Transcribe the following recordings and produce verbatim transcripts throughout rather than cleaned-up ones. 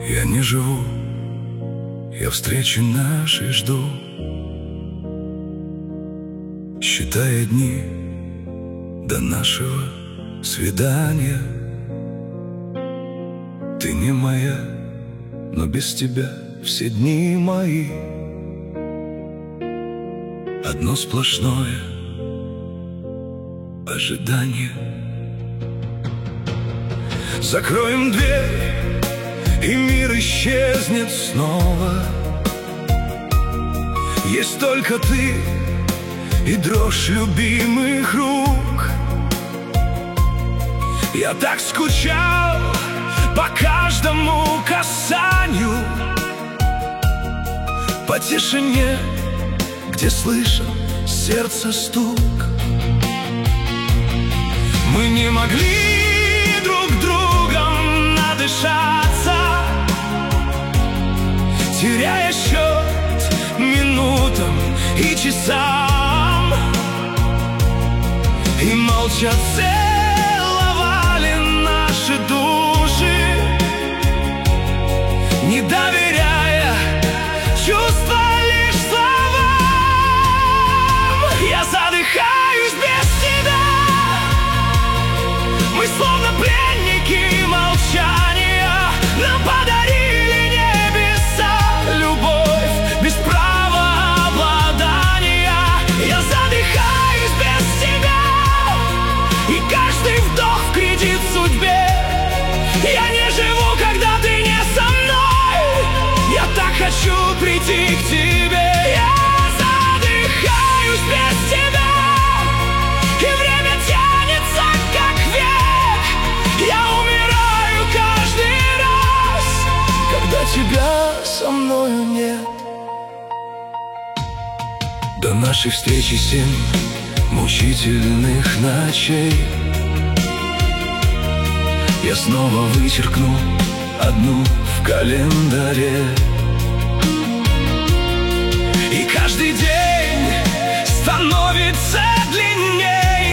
Я не живу, я встречи нашей жду, считая дни до нашего свидания. Ты не моя, но без тебя все дни мои одно сплошное ожидание. Закроем дверь, и мир исчезнет снова. Есть только ты и дрожь любимых рук. Я так скучал по каждому касанию, по тишине, где слышал сердце стук. Мы не могли друг другом надышаться, теряя счет минутам и часам, и молча целовали наши души, не доверяя чувства лишь словам. Я задыхаюсь без тебя, мы словно пленники молчания. Нам подарили небеса любовь без права обладания. Я задыхаюсь без тебя, и каждый вдох в кредит судьбе. Я не живу, когда ты не со мной. Я так хочу прийти к тебе. Я задыхаюсь без тебя, и время тянется как век. Я умираю каждый раз, когда тебя со мною нет. До нашей встречи семь мучительных ночей. Я снова вычеркну одну в календаре, и каждый день становится длинней,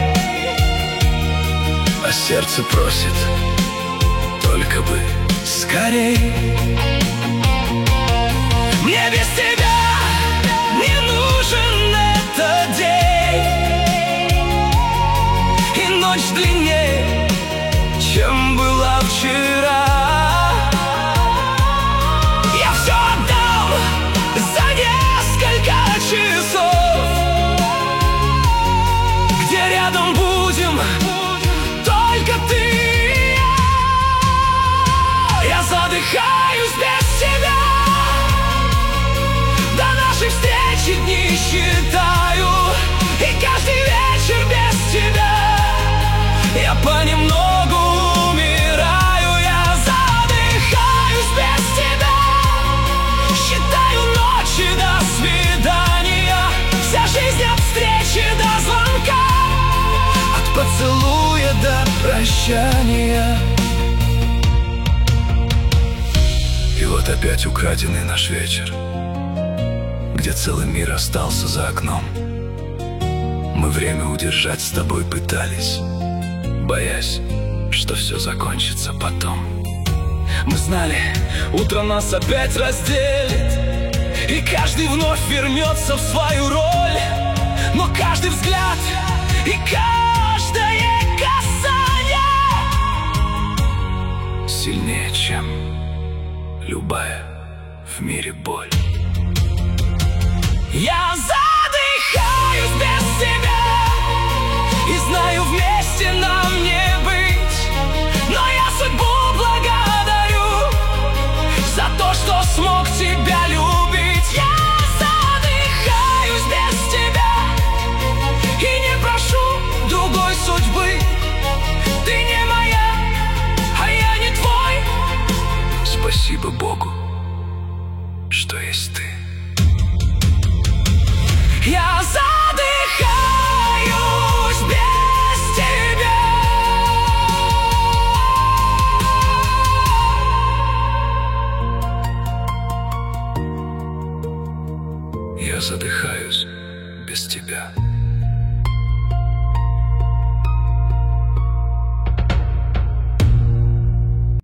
а сердце просит только бы скорей. Мне без тебя не нужен этот день, и ночь длиннее, чем была вчера. Я все отдам за несколько часов, где рядом будем только ты и я. Я задыхаюсь без тебя, до нашей встречи дни считаю, и каждый вечер без тебя я понемногу умираю. Я задыхаюсь без тебя, считаю ночи до свидания. Вся жизнь от встречи до звонка, от поцелуя до прощания. И вот опять украденный наш вечер, где целый мир остался за окном. Мы время удержать с тобой пытались, боясь, что все закончится потом. Мы знали, утро нас опять разделит, и каждый вновь вернется в свою роль. Но каждый взгляд и каждое касание сильнее, чем любая в мире боль. Я задыхаюсь без тебя, и знаю, вместе нам не быть. Но я судьбу благодарю за то, что смог тебя любить. Я задыхаюсь без тебя и не прошу другой судьбы. Ты не моя, а я не твой. Спасибо Богу, что есть ты. Я задыхаюсь без тебя. Я задыхаюсь без тебя.